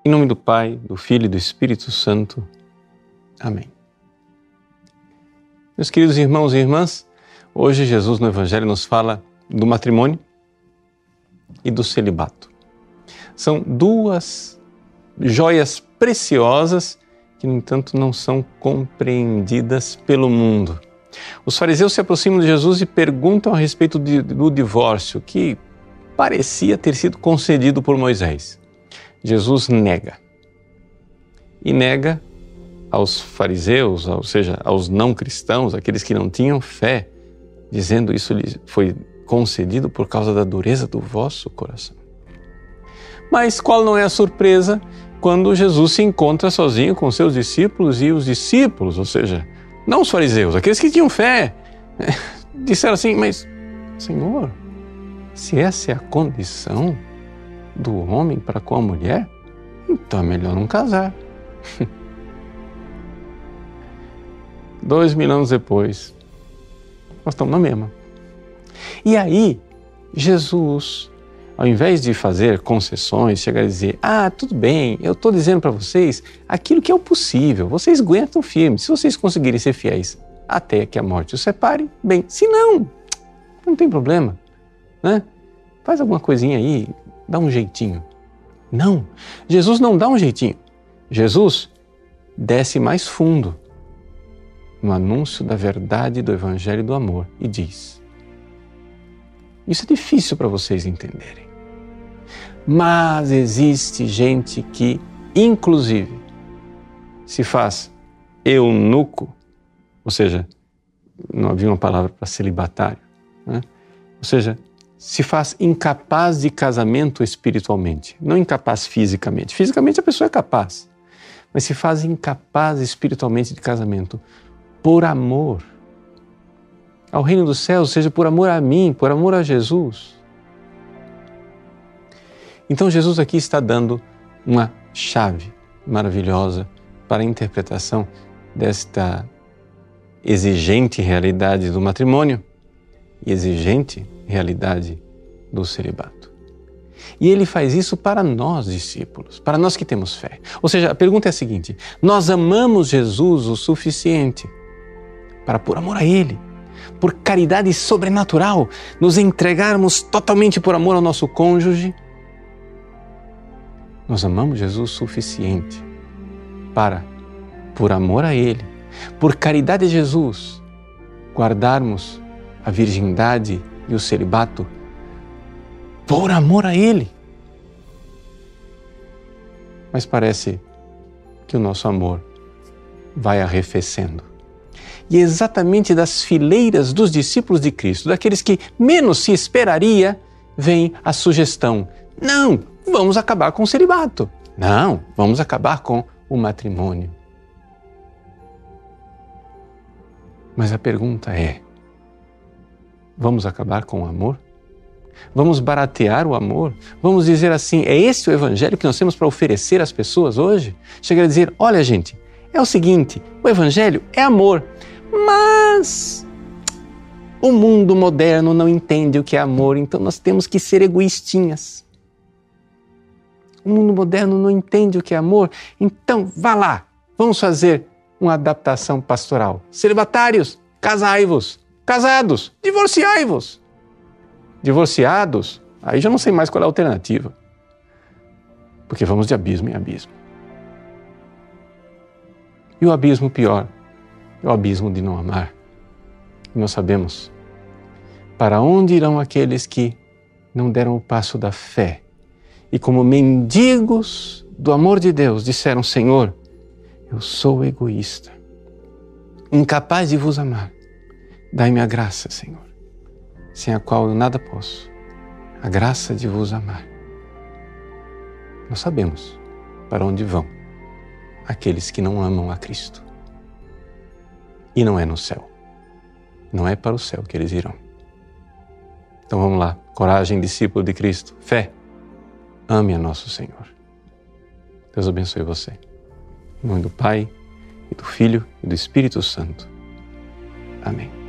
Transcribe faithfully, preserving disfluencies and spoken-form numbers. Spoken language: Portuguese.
Em nome do Pai, do Filho e do Espírito Santo. Amém. Meus queridos irmãos e irmãs, hoje Jesus no Evangelho nos fala do matrimônio e do celibato. São duas joias preciosas que, no entanto, não são compreendidas pelo mundo. Os fariseus se aproximam de Jesus e perguntam a respeito de, do divórcio, que parecia ter sido concedido por Moisés. Jesus nega. E nega aos fariseus, ou seja, aos não cristãos, aqueles que não tinham fé, dizendo isso lhes foi concedido por causa da dureza do vosso coração. Mas qual não é a surpresa quando Jesus se encontra sozinho com seus discípulos e os discípulos, ou seja, não os fariseus, aqueles que tinham fé, disseram assim, mas Senhor, se essa é a condição do homem para com a mulher, então é melhor não casar. Dois mil anos depois, nós estamos na mesma. E aí, Jesus, ao invés de fazer concessões, chegar a dizer, ah, tudo bem, eu estou dizendo para vocês aquilo que é o possível, vocês aguentam firme, se vocês conseguirem ser fiéis até que a morte os separe, bem, se não, não tem problema, né? Faz alguma coisinha aí, dá um jeitinho. Não, Jesus não dá um jeitinho. Jesus desce mais fundo no anúncio da verdade do Evangelho do amor e diz, isso é difícil para vocês entenderem, mas existe gente que, inclusive, se faz eunuco, ou seja, não havia uma palavra para celibatário, né? Ou seja, se faz incapaz de casamento espiritualmente, não incapaz fisicamente. Fisicamente a pessoa é capaz, mas se faz incapaz espiritualmente de casamento por amor ao reino dos céus, ou seja, por amor a mim, por amor a Jesus. Então Jesus aqui está dando uma chave maravilhosa para a interpretação desta exigente realidade do matrimônio e exigente realidade do celibato. E ele faz isso para nós, discípulos, para nós que temos fé. Ou seja, a pergunta é a seguinte, nós amamos Jesus o suficiente para, por amor a Ele, por caridade sobrenatural, nos entregarmos totalmente por amor ao nosso cônjuge? Nós amamos Jesus o suficiente para, por amor a Ele, por caridade a Jesus, guardarmos a virgindade e o celibato por amor a Ele. Mas parece que o nosso amor vai arrefecendo. E exatamente das fileiras dos discípulos de Cristo, daqueles que menos se esperaria, vem a sugestão, não, vamos acabar com o celibato. Não, vamos acabar com o matrimônio. Mas a pergunta é, vamos acabar com o amor? Vamos baratear o amor? Vamos dizer assim, é esse o Evangelho que nós temos para oferecer às pessoas hoje? Chegar a dizer, olha gente, é o seguinte, o Evangelho é amor, mas o mundo moderno não entende o que é amor, então nós temos que ser egoístinhas. O mundo moderno não entende o que é amor, então vá lá, vamos fazer uma adaptação pastoral. Celibatários, casai-vos. Casados, divorciai-vos. Divorciados, aí já não sei mais qual é a alternativa. Porque vamos de abismo em abismo. E o abismo pior é o abismo de não amar. E nós sabemos para onde irão aqueles que não deram o passo da fé e como mendigos do amor de Deus disseram, Senhor, eu sou egoísta, incapaz de vos amar. Dai-me a graça, Senhor, sem a qual eu nada posso, a graça de vos amar. Nós sabemos para onde vão aqueles que não amam a Cristo. E não é no céu. Não é para o céu que eles irão. Então vamos lá, coragem, discípulo de Cristo, fé, ame a nosso Senhor. Deus abençoe você. Em nome do Pai, e do Filho e do Espírito Santo. Amém.